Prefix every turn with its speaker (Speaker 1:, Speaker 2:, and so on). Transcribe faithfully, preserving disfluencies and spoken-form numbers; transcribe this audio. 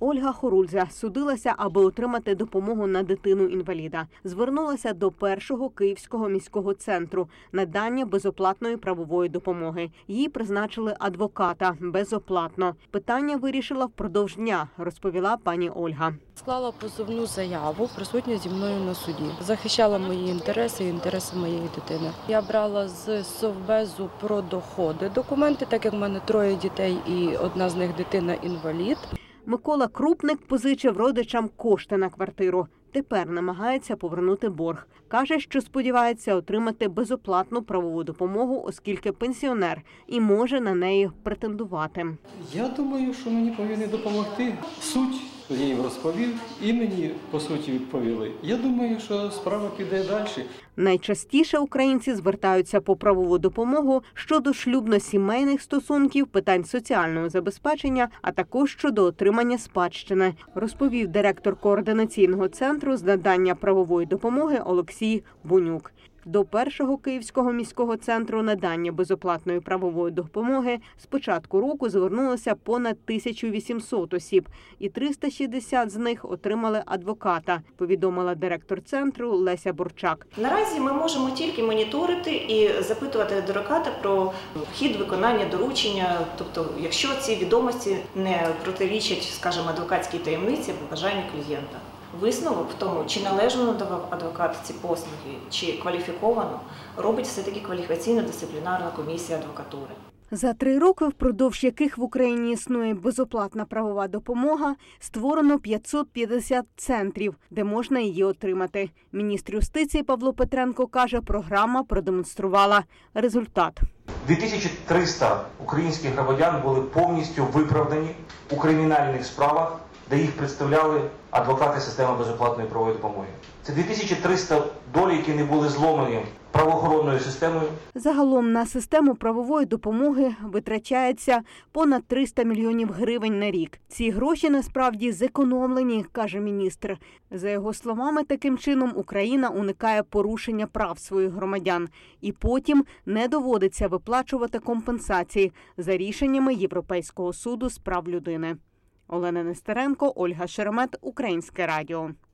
Speaker 1: Ольга Хорульза судилася, аби отримати допомогу на дитину-інваліда. Звернулася до першого Київського міського центру надання безоплатної правової допомоги. Їй призначили адвоката безоплатно. Питання вирішила впродовж дня, розповіла пані Ольга.
Speaker 2: Склала позовну заяву, присутня зі мною на суді. Захищала мої інтереси і інтереси моєї дитини. Я брала з Совбезу про доходи документи, так як в мене троє дітей і одна з них дитина-інвалід.
Speaker 1: Микола Крупник позичив родичам кошти на квартиру. Тепер намагається повернути борг. Каже, що сподівається отримати безоплатну правову допомогу, оскільки пенсіонер і може на неї претендувати.
Speaker 3: Я думаю, що мені повинні допомогти. Суть я їм розповів і мені, по суті, відповіли. Я думаю, що справа піде далі.
Speaker 1: Найчастіше українці звертаються по правову допомогу щодо шлюбно-сімейних стосунків, питань соціального забезпечення, а також щодо отримання спадщини, розповів директор координаційного центру з надання правової допомоги Олексій Бунюк. До першого Київського міського центру надання безоплатної правової допомоги з початку року звернулося понад тисячу вісімсот осіб, і триста шістдесят з них отримали адвоката, повідомила директор центру Леся Бурчак.
Speaker 4: Наразі ми можемо тільки моніторити і запитувати адвоката про хід виконання доручення, тобто якщо ці відомості не протирічать, скажімо, адвокатській таємниці або бажанню клієнта. Висновок в тому, чи належно надавав адвокат ці послуги, чи кваліфіковано, робить все-таки кваліфікаційно-дисциплінарна комісія адвокатури.
Speaker 1: За три роки, впродовж яких в Україні існує безоплатна правова допомога, створено п'ятсот п'ятдесят центрів, де можна її отримати. Міністр юстиції Павло Петренко каже, програма продемонструвала результат.
Speaker 5: дві тисячі триста українських громадян були повністю виправдані у кримінальних справах, де їх представляли адвокати системи безоплатної правової допомоги. Це дві тисячі триста доль, які не були зломані правоохоронною системою.
Speaker 1: Загалом на систему правової допомоги витрачається понад триста мільйонів гривень на рік. Ці гроші насправді зекономлені, каже міністр. За його словами, таким чином Україна уникає порушення прав своїх громадян. І потім не доводиться виплачувати компенсації за рішеннями Європейського суду з прав людини. Олена Нестеренко, Ольга Шеремет, Українське радіо.